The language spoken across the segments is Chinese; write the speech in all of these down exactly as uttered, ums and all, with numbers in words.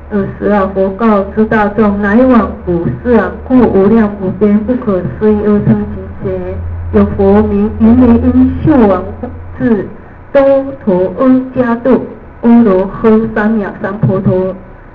尔时啊，佛告诸大众：乃往古世啊，故无量无边不可思议恶称其邪。有佛名云雷音秀王智周陀阿伽度阿罗呵三藐三婆陀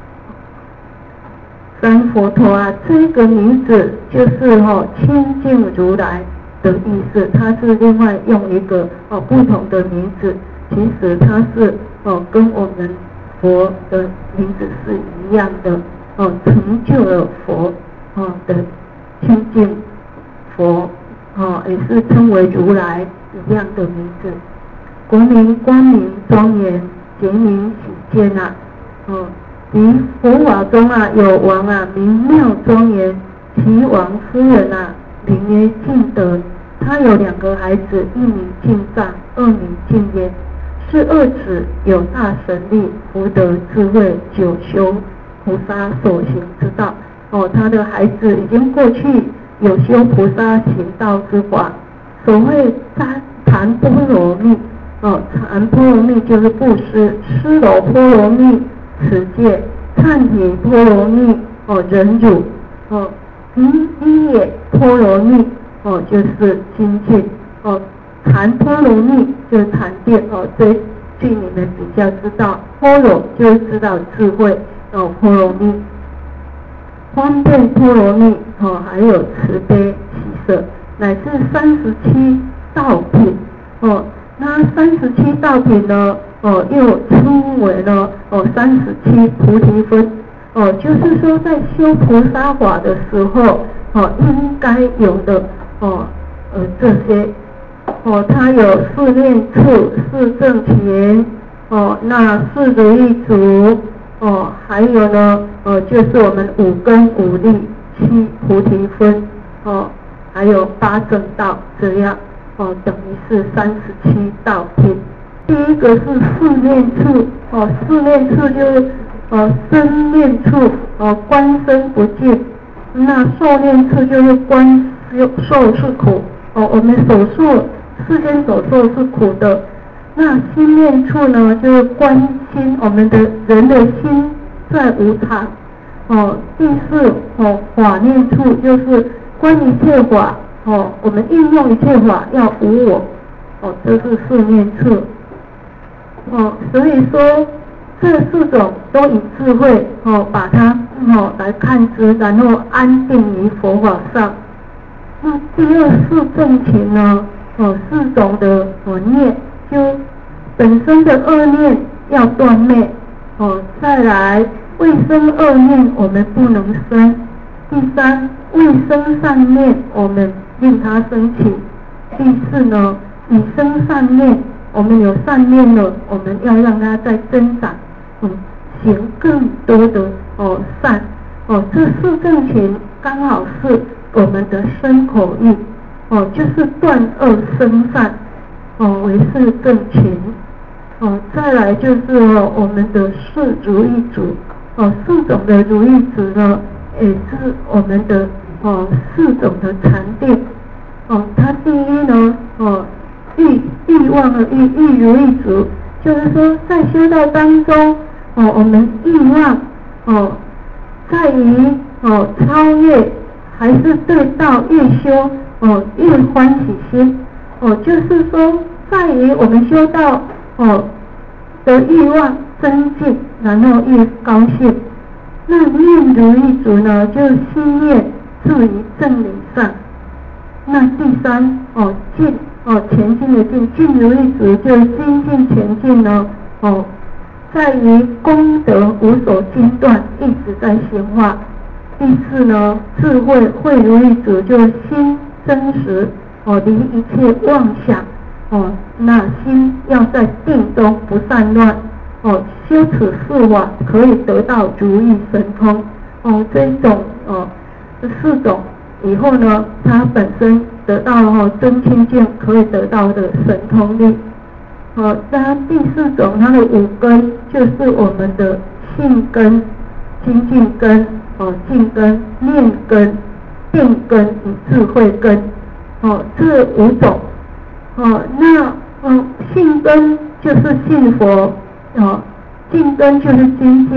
三佛陀啊，这个名字就是哦清净如来的意思，它是另外用一个哦不同的名字，其实它是哦跟我们佛的名字是一样的哦，成就了佛哦的清净佛哦，也是称为如来一样的名字。国名光明庄严，节名喜见啊，哦，于佛法中啊有王啊名妙庄严，其王夫人啊名曰净德，他有两个孩子，一名净藏，二名净言。是二子有大神力、福德、智慧、久修菩萨所行之道。哦，他的孩子已经过去有修菩萨行道之法。所谓禅波罗蜜，哦，禅波罗蜜就是布施；施罗波罗蜜，持戒；忏悔波罗蜜，哦，忍辱；哦，依依也波罗蜜，哦，就是精进；哦。禅波罗蜜就是禅定哦，这句你们比较知道。波罗就是知道智慧哦，波罗蜜。方便波罗蜜哦，还有慈悲喜舍，乃至三十七道品哦。那三十七道品呢哦，又称为了哦三十七菩提分哦，就是说在修菩萨法的时候哦，应该有的哦呃这些。哦，它有四念处、四正勤，哦，那四如意足，哦，还有呢，呃，就是我们五根五力、七菩提分，哦，还有八正道，这样，哦，等于是三十七道品。第一个是四念处，哦，四念处就是呃身念处，哦，观身不净；那受念处就是观受是苦，哦，我们手术。世间所受是苦的，那心念处呢，就是观心，我们的人的心在无常。哦，第四哦法念处就是观一切法，哦，我们应用一切法要无我，哦，这是四念处。哦，所以说这四种都以智慧哦把它哦来看知，然后安定于佛法上。那第二四正勤呢？哦，四种的哦念，就本身的恶念要断灭，哦，再来未生恶念我们不能生，第三未生善念我们令它升起，第四呢已生善念，我们有善念了，我们要让它再增长，嗯，行更多的哦善，哦，这四正勤刚好是我们的身口意。哦，就是断恶生善，哦，为是正勤，哦，再来就是哦我们的四如意足，哦，四种的如意足呢，也是我们的哦四种的禅定，哦，它第一呢，哦欲欲望的欲欲如意足，就是说在修道当中，哦，我们欲望哦在于哦超越，还是对道越修。哦，越欢喜心，哦，就是说，在于我们修道哦的欲望增进，然后越高兴。那念如意足呢，就是心念至于正理上。那第三哦进哦前进的进，进如意足就是精进前进呢，哦，在于功德无所间断，一直在显化。第四呢，智慧慧如意足就是心。真实哦，离一切妄想哦，那心要在定中不散乱哦，修此四法可以得到如意神通哦，这一种哦，这四种以后呢，它本身得到哦真清净可以得到的神通力哦，那第四种它的五根就是我们的性根、精进根、哦净根、念根。定根与智慧根，哦，这五种，哦，那嗯，性根就是信佛，哦，净根就是精进，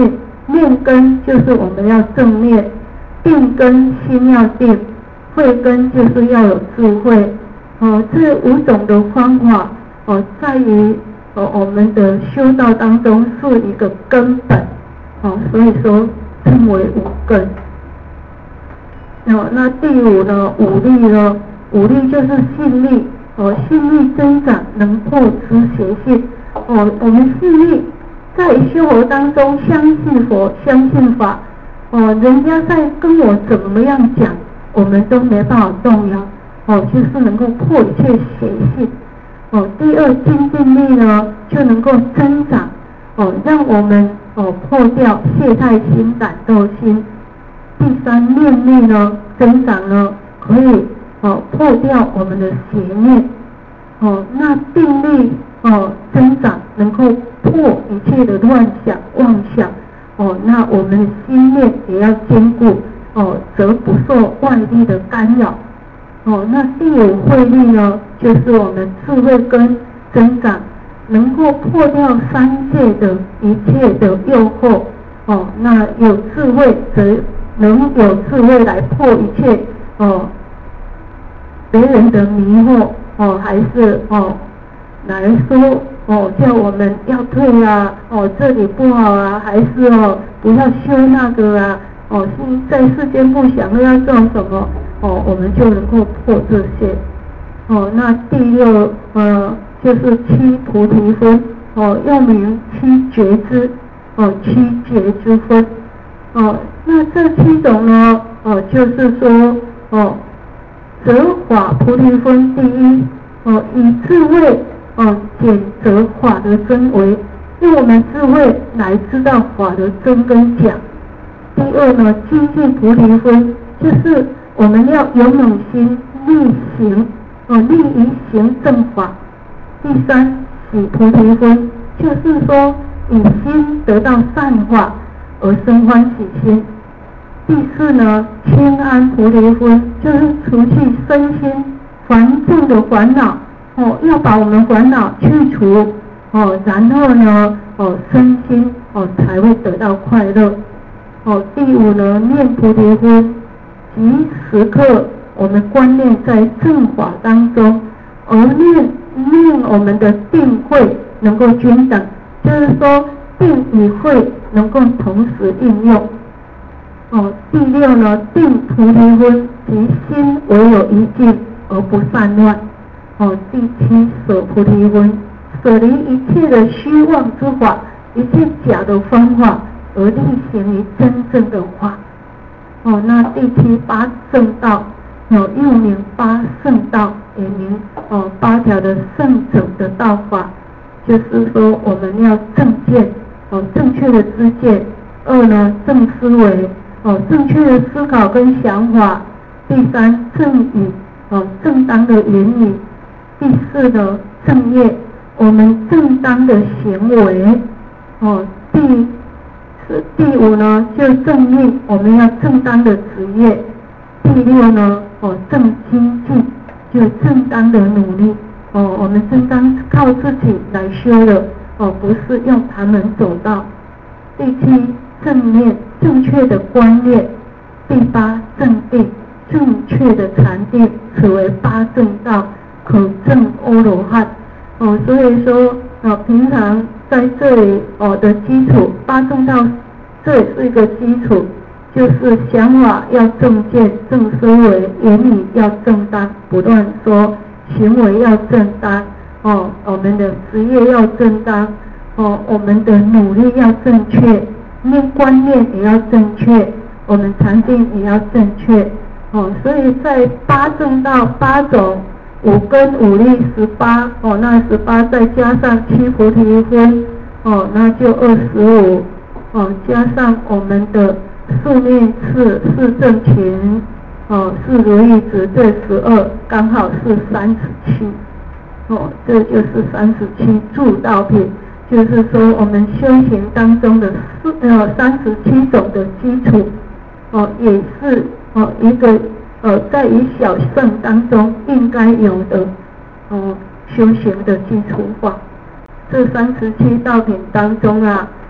念根就是我们要正念，定根心要定，慧根就是要有智慧。哦，这五种的方法哦，在于哦我们的修道当中是一个根本。哦，所以说称为五根。哦，那第五呢，五力呢，五力就是信力。哦，信力增长能破知邪性。哦，我们信力在修佛当中相信佛，相信法。哦，人家在跟我怎么样讲，我们都没办法动摇。哦，就是能够破一切邪性。哦，第二精进力呢，就能够增长。哦，让我们哦破掉懈怠心、懒惰心。第三念力呢，增长呢，可以哦破掉我们的邪念。哦，那定力哦增长，能够破一切的乱想、妄想。哦，那我们的心念也要坚固。哦，则不受外力的干扰。哦，那第五慧力呢，就是我们智慧根增长，能够破掉三界的一切的诱惑。哦，那有智慧则能有智慧来破一切哦别人的迷惑。哦，还是哦来说哦叫我们要退啊，哦这里不好啊，还是哦不要修那个啊，哦是在世间不想要做什么，哦我们就能够破这些。哦，那第六呃就是七菩提分。哦，又名七觉支。哦，七觉之分。哦，那这七种呢，哦就是说哦择法菩提分第一。哦，以智慧哦检择法的真伪，用我们智慧来知道法的真跟假。第二呢，精进菩提分，就是我们要勇猛心力行，哦力于行正法。第三，喜菩提分，就是说以心得到善法而生欢喜心。第四呢，清安菩提分，就是除去身心繁重的烦恼。哦，要把我们烦恼去除。哦，然后呢，哦身心哦才会得到快乐。哦，第五呢，念菩提分，即时刻我们观念在正法当中，而念念我们的定慧能够均等，就是说定与慧能够同时应用。哦，第六呢，定菩提分，即心唯有一境而不散乱。哦，第七舍菩提分，舍离一切的虚妄之法，一切假的方法，而力行于真正的法。哦，那第七八正道，哦又名八圣道，也名哦八条的圣者的道法，就是说我们要正见，哦正确的知见。二呢，正思维，哦正确的思考跟想法。第三，正语，哦正当的言语。第四呢，正业，我们正当的行为。哦，第是第五呢，就正业，我们要正当的职业。第六呢，哦正精进，就正当的努力。哦，我们正当靠自己来修的，哦不是用旁门左道。第七，正念，正确的观念。第八，正定，正确的禅定，此为八正道。可证阿罗汉。哦，所以说哦，平常在这里哦的基础，八正道这也是一个基础，就是想法要正见、正思维，言语要正当，不断说，行为要正当。哦，我们的职业要正当。哦，我们的努力要正确，念观念也要正确，我们禅定也要正确。哦，所以在八正道八种。五根五力十八。哦，那十八再加上七菩提分，哦，那就二十五。哦，加上我们的四念次、四正勤，哦，四如意值，这十二刚好是三十七。哦，这就是三十七助道品，就是说我们修行当中的四呃三十七种的基础。哦，也是哦一个。呃，在于小圣当中应该有的哦修行的基础法。这三十七道品当中啊，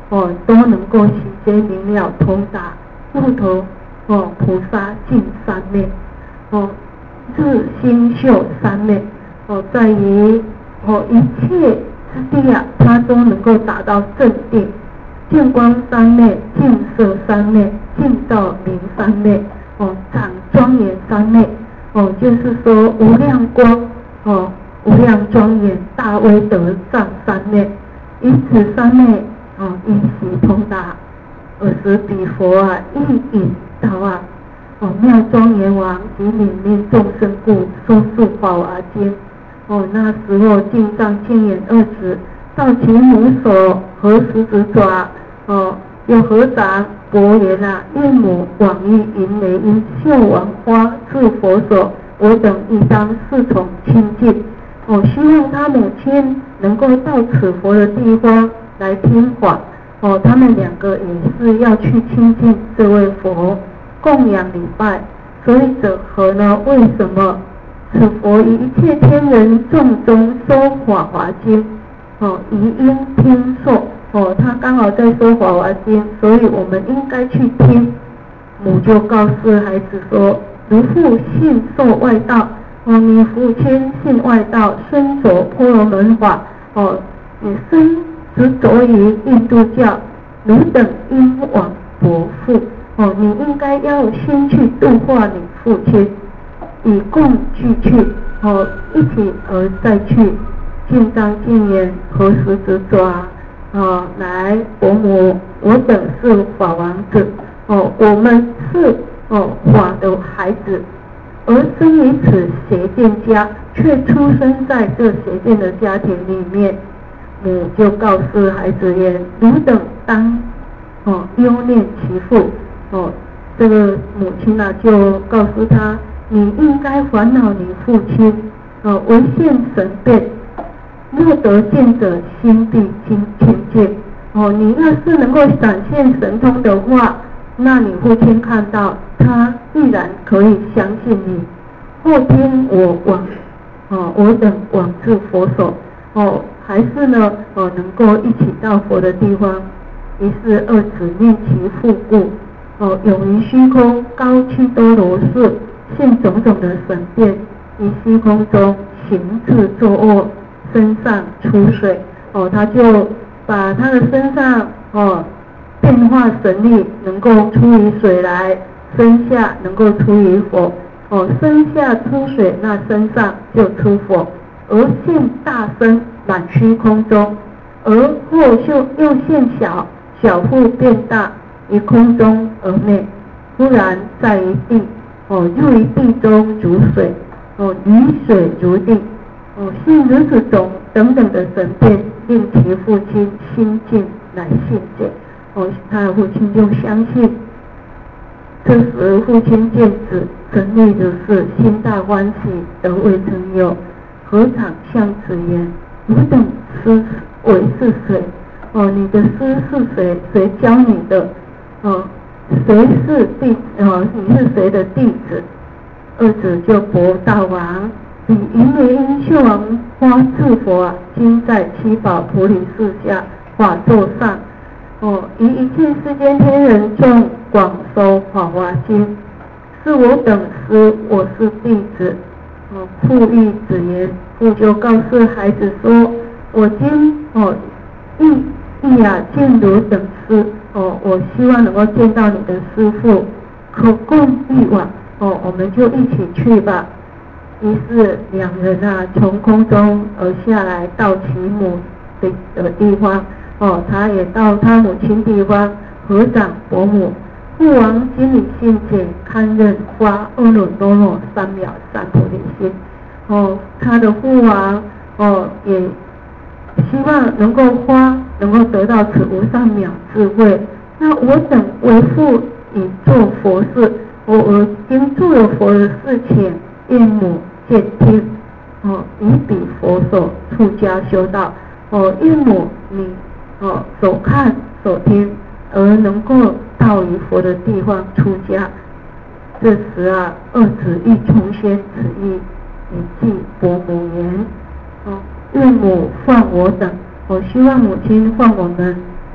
哦都能够喜结明了通达入头哦菩萨进三昧哦自心修三昧哦在于哦一切之地啊，它都能够达到正定。净光三昧、净色三昧、净道明三昧，哦，长庄严三昧，哦，就是说无量光，哦，无量庄严大威德藏三昧，以此三昧，哦，依习通达，尔时彼佛啊，应引导啊，哦，妙庄严王及泯灭众生故，说述法华经，哦，那时候净藏净眼二子，到其母所合十指爪。哦，有合掌伯言啊，岳母往诣银雷音秀王花至佛所，我等应当侍从亲近。哦，希望他母亲能够到此佛的地方来听法。哦，他们两个也是要去亲近这位佛，供养礼拜。所以者何呢？为什么此佛于一切天人众中说法华经？哦，宜应听受。哦，他刚好在说法华经，所以我们应该去听。母就告诉孩子说：如父信受外道，哦，你父亲信外道，身着婆罗门法，哦，你身执着于印度教，汝等应往伯父，哦，你应该要先去度化你父亲，以共俱去，哦，一起而再去，净藏净眼，何时执爪？哦，来，伯母，我等是法王子，哦，我们是哦法的孩子，而生于此邪见家，却出生在这邪见的家庭里面。母就告诉孩子言：汝等当哦忧念其父。哦，这个母亲啊就告诉他：你应该烦恼你父亲，哦，唯现神变。若得见者，心必清清净。哦，你要是能够展现神通的话，那你父亲看到他必然可以相信你。后天我往，哦，我等往至佛所，哦，还是呢，哦，能够一起到佛的地方。于是二子念其父故，哦，永于虚空高七多罗寺，现种种的神变，于虚空中行至坐卧。身上出水，哦，他就把他的身上哦变化神力，能够出于水来，身下能够出于火，哦，身下出水，那身上就出火，而现大身满虚空中，而后就又现小，小腹变大，于空中而灭，忽然在于地，哦，入于地中如水，哦，于水如地。哦，现如此种等等的神变，令其父亲心境来信解。哦，他的父亲就相信。这时父亲见子神力如是，心大欢喜，得未曾有，何尝向子言：汝等师为是谁？哦，你的师是谁？谁教你的？哦，谁是弟？哦，你是谁的弟子？二子就驳大王。以银雷音秀王花智佛啊，今在七宝普里寺下法座上，哦，于一切世间天人众广说法华经，是我等师，我是弟子。哦，父欲子言，父就告诉孩子说：我今哦亦亦啊见汝等师，哦，我希望能够见到你的师父，可共一往，哦，我们就一起去吧。于是两人啊，从空中而下来，到其母的的地方。哦，他也到他母亲地方，合掌伯母。父王心里信解，堪任发阿耨多罗三藐三菩提心。哦，他的父王哦也希望能够发，能够得到此无上妙智慧。那我等为父以做佛事，我我已经做了佛的事情。岳母见听，哦，以彼佛所出家修道，哦，岳母你哦所看所听，而能够到于佛的地方出家。这时啊，二子欲重宣此意，以记伯母言：哦，岳母放我等，我希望母亲放我们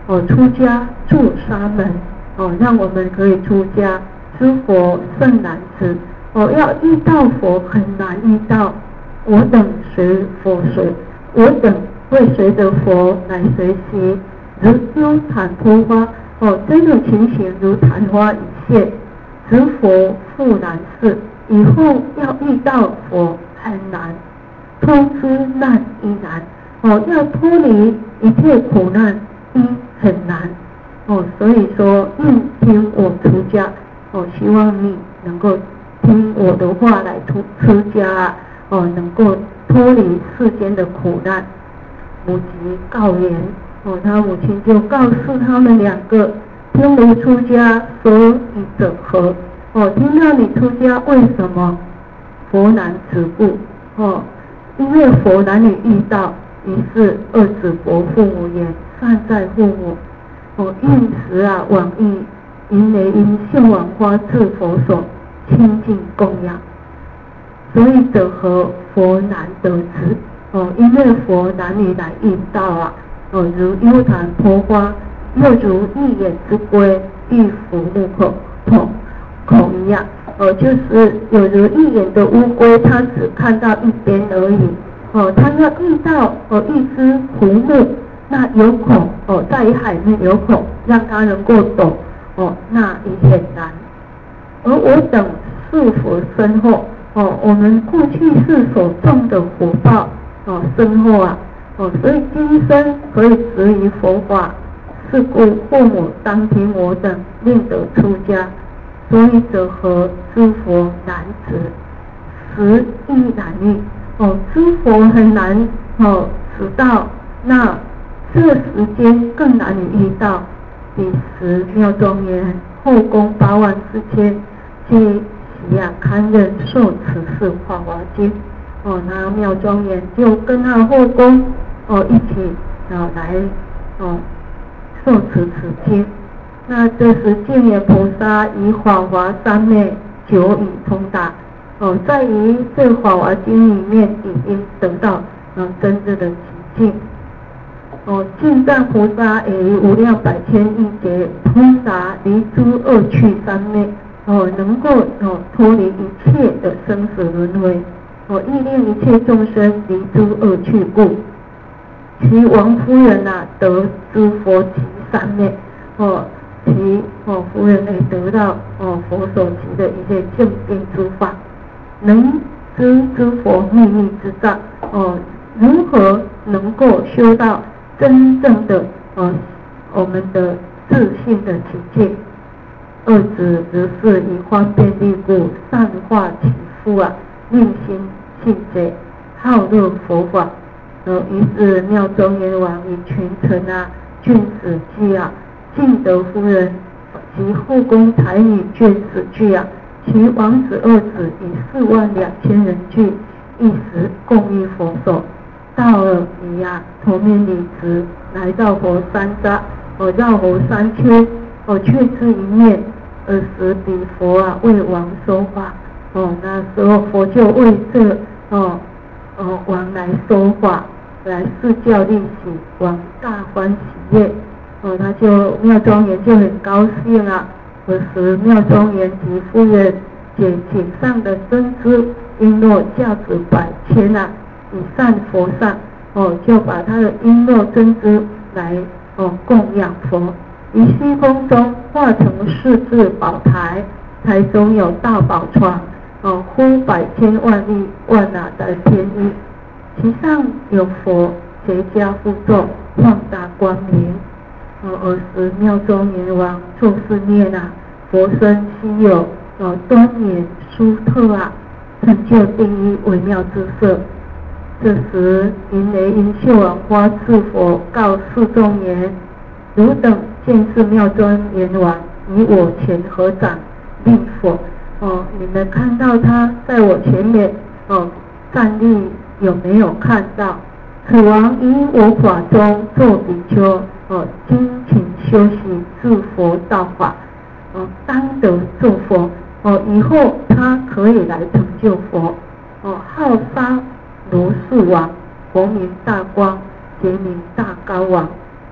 哦出家住沙门，哦让我们可以出家。知佛甚难知，哦要遇到佛很难遇到。我等随佛随，我等会随着佛来学习，如优昙脱花。哦，这种情形如昙花一现，知佛复难事。以后要遇到佛很难，脱之难亦难。哦，要脱离一切苦难亦很难。哦，所以说应听我出家。哦，希望你能够听我的话来出出家，哦，能够脱离世间的苦难。母及告言，哦，他母亲就告诉他们两个：听如出家，所以者何？哦，听到你出家，为什么？佛难止故。哦，因为佛难以遇到，于是二子伯父母言：善哉父母！哦，应时啊，往诣。因雷因现往花至佛所清净供养，所以者何？佛难得知。哦，因为佛难以来遇到啊。哦，如幽昙脱花，又如一眼之龟遇浮木口孔孔一样。哦，就是有如一眼的乌龟，它只看到一边而已。哦，它要遇到哦一只浮木，那有孔哦，在海面有孔，让它能够懂。哦，那也很难。而我等是佛身后，哦，我们过去世所种的福报，哦，身后啊，哦，所以今生可以执于佛法，是故父母当听我等，令得出家。所以者何？知佛难知，时亦难遇。哦，知佛很难哦知道，那这个时间更难以遇到。第十妙庄严，后宫八万四千，皆喜啊堪任受持是法华经。哦，那妙庄严就跟他后宫哦一起哦来哦受持此经。那这时净眼菩萨以法华三昧久已通达。哦，在于这法华经里面已经得到嗯真正的极境。哦，净藏菩萨也于无量百千亿劫通达离诸恶趣三昧，哦，能够哦脱离一切的生死轮回，哦，意令一切众生离诸恶趣故。其王夫人啊，得诸佛及三昧，哦，其哦夫人也得到哦佛所及的一些正定诸法，能知诸佛秘密之藏，哦，如何能够修到真正的呃我们的自信的境界。二子如是以方便力故，善化其夫啊，令心信者，好乐佛法。呃，于是妙庄严王以群臣啊、郡使具啊、敬德夫人及后宫才女眷使具啊，其王子二子以四万两千人具，一时共于佛所。到了你呀、啊，头面礼直，来到佛山楂，我绕佛三圈，我却知一面。尔时彼佛啊为王说法，哦，那时候佛就为这哦哦王来说法，来示教利喜，王大欢喜悦，哦，他就妙庄严就很高兴啊。尔时妙庄严及夫人解颈上的珍珠璎珞价值百千啊。以善佛上，哦，就把他的璎珞珍珠来哦供养佛。于虚空中化成四字宝台，台中有大宝床，哦，呼百千万亿万哪的天衣，其上有佛随家护众，放大光明。哦，尔时妙庄严王作是念啊，佛身稀有，哦，端严殊特啊，成就第一微妙之色。这时云雷音秀王花智佛告世众言：汝等见是妙庄严王以我前合掌立佛。哦，你们看到他在我前面哦站立，有没有看到？此王以我法中作比丘，哦，精勤修习自佛道法，哦，当得做佛。哦，以后他可以来成就佛。哦，号沙罗树王，佛名大光，别名大高王。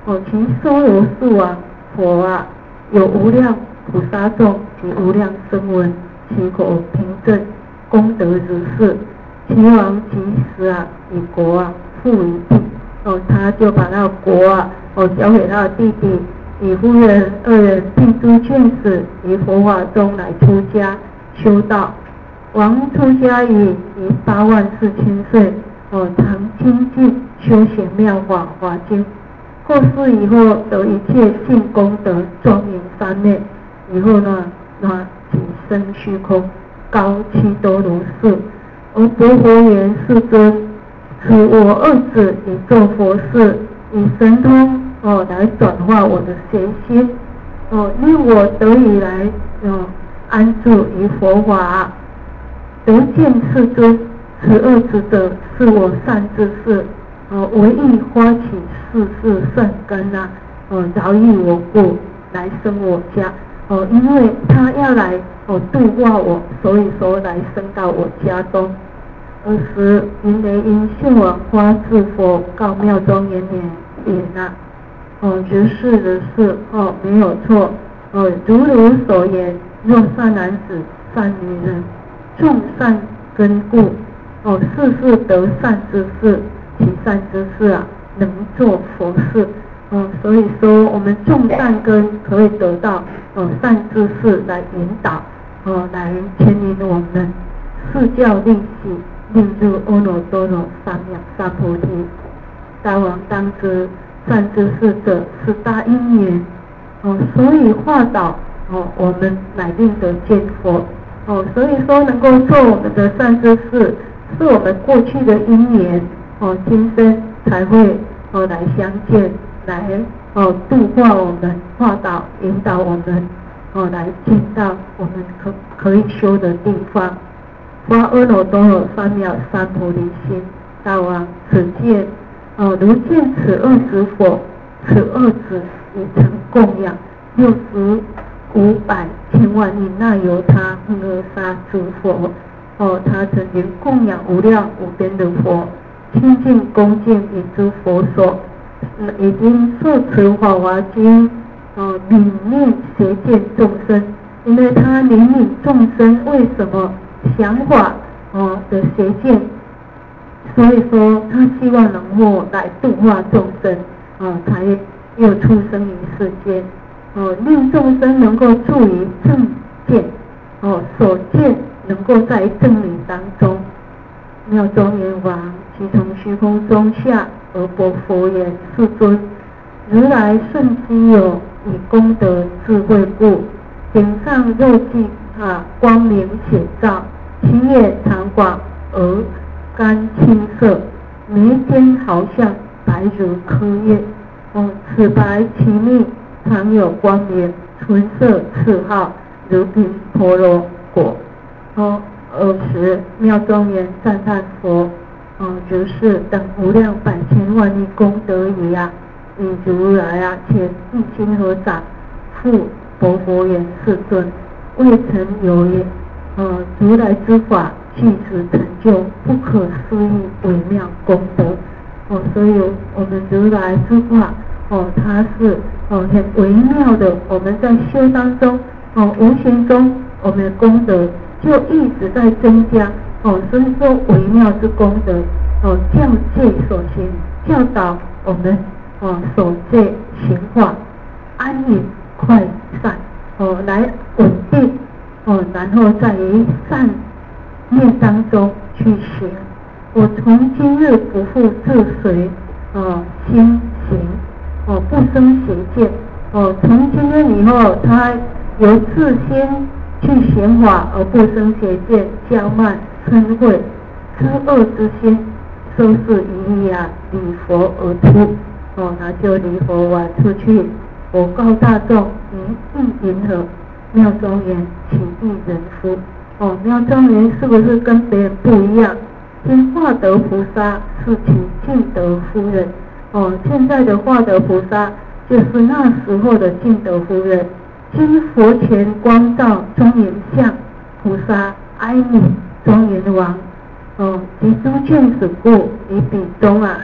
哦，其娑罗树啊，佛啊，有无量菩萨众及无量声闻，其口凭证功德如是。齐王即时啊，以国啊付于弟，哦，他就把那个国啊，哦交给他的弟弟，以夫人二人并诸劝使，于佛法中来出家修道。王出家已于八万四千岁，哦，常精进修学妙法华经。后世以后得一切尽功德，庄严三昧。以后呢，那体身虚空，高七多如是。而佛佛言：世尊，此我二子以做佛事，以神通哦来转化我的邪心，哦令我得以来哦安住于佛法。得见世尊，此二子者是我善知识，哦唯意发起世事善根啊，哦饶益我故来生我家。哦，因为他要来哦度化我，所以说来生到我家中。尔时，云雷音现王花智佛告妙庄严言啊，哦，如是如是，哦，没有错，哦，如如所言，若善男子、善女人，种善根故，哦，世世得善之事，其善之事啊，能做佛事。哦，所以说我们种善根可以得到哦善知识来引导，哦来牵引我们，示教利喜，令入阿耨多罗三藐三菩提。大王当知，善知识者是大因缘，哦，所以化导哦我们乃令得见佛。哦，所以说能够做我们的善知识，是我们过去的因缘，哦，今生才会哦来相见。来哦度化我们，化导引导我们，哦来进到我们可可以修的地方。发阿耨多罗三藐三菩提心。大王，此见哦如见此二子否？此二子已曾供养六十五百千万亿那由他恒河沙诸佛。哦，他曾经供养无量无边的佛，清净恭敬以诸佛所。已经受持法华经，哦，泯灭邪见众生，因为他怜悯众生为什么想法哦的邪见，所以说他希望能够来度化众生，哦，才又出生于世间，哦，令众生能够住于正见，哦，所见能够在正理当中。妙庄严王即从虚空中下而薄佛言：世尊，如来顺机有以功德智慧故，顶上肉髻啊光明显照，其眼长广而干青色，眉间好像白如柯叶。哦，此白其密，常有光明，唇色赤好，如冰婆罗果。哦。尔时，妙庄严赞叹佛，哦，如是等无量百千万亿功德已啊，以如来啊，且一心合掌，复薄佛言：世尊，未曾有也。呃，如来之法，具实成就不可思议微妙功德。哦，所以我们如来之法，哦，它是哦很微妙的。我们在修当中，哦，无形中我们的功德就一直在增加，哦，所以说微妙之功德，哦，教戒所行，教导我们，哦，守戒行化，安隐快善，哦，来稳定，哦，然后在于善念当中去行。我从今日不复自随，哦，心行，哦，不生邪见，哦，从今天以后，他由自心去显法而不生邪见、骄慢、嗔恚、知恶之心，收拾一意啊，离佛而出。哦，他就离佛完出去。我告大众：您亦云何？妙庄严，其亦人夫。哦，妙庄严是不是跟别人不一样？今化德菩萨是其净德夫人。哦，现在的化德菩萨就是那时候的净德夫人。今佛前光照庄严相，菩萨哀悯庄严王。哦，及诸劝使故，以彼中啊，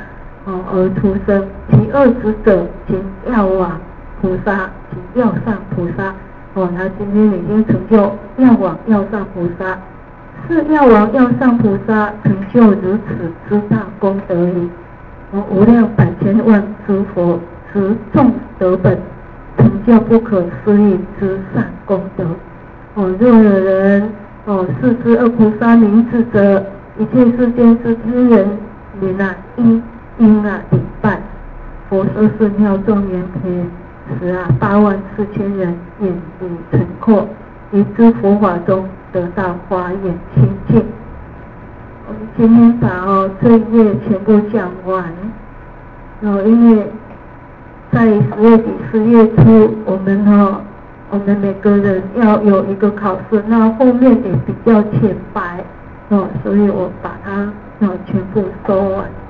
哦而出生。其二之者，请药王菩萨，请药上菩萨。哦，他今天已经成就药王药上菩萨，是药王药上菩萨成就如此之大功德矣。哦，无量百千万诸佛持众得本，成就不可思议之善功德。哦，若有人哦视之恶菩萨名字者，一切世间之之人民啊，应应啊礼拜。佛说是妙众缘天，使啊八万四千人眼如澄阔，于诸佛法中得到华严清净。我们今天把哦这一页全部讲完。哦，因为在十月底、十月初，我们哦，我们每个人要有一个考试，那后面也比较浅白哦，所以我把它哦全部说完。